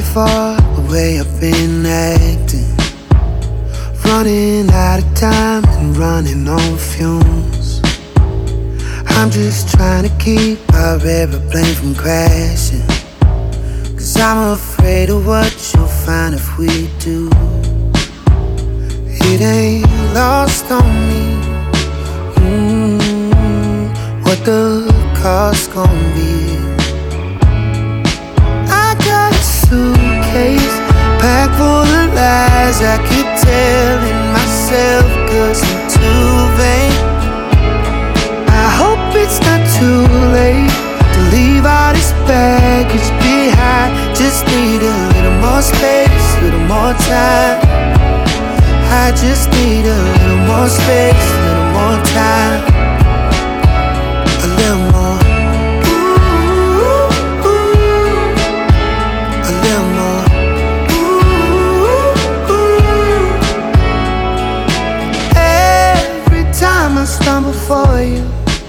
for the way I've been acting, running out of time and running on fumes. I'm just trying to keep our airplane from crashing, 'cause I'm afraid of what you'll find if we do. It ain't lost on me what the cost gon' be. I got a suitcase packed full of lies I keep telling myself 'cause I'm too vain. I hope it's not too late to leave all this baggage behind. Just need a little more space, a little more time. I just need a little more space, a little more time. A little more. Ooh, ooh. A little more. Ooh, ooh. Every time I stumble for you,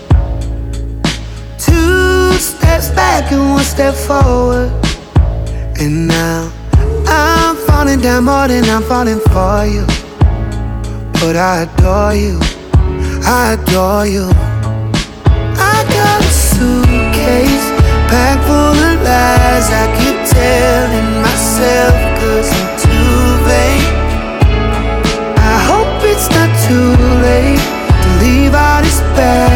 2 steps back and 1 step forward. And now I'm falling down more than I'm falling for you. But I adore you, I adore you. I got a suitcase packed full of lies I keep telling myself 'cause I'm too vain. I hope it's not too late to leave all this back.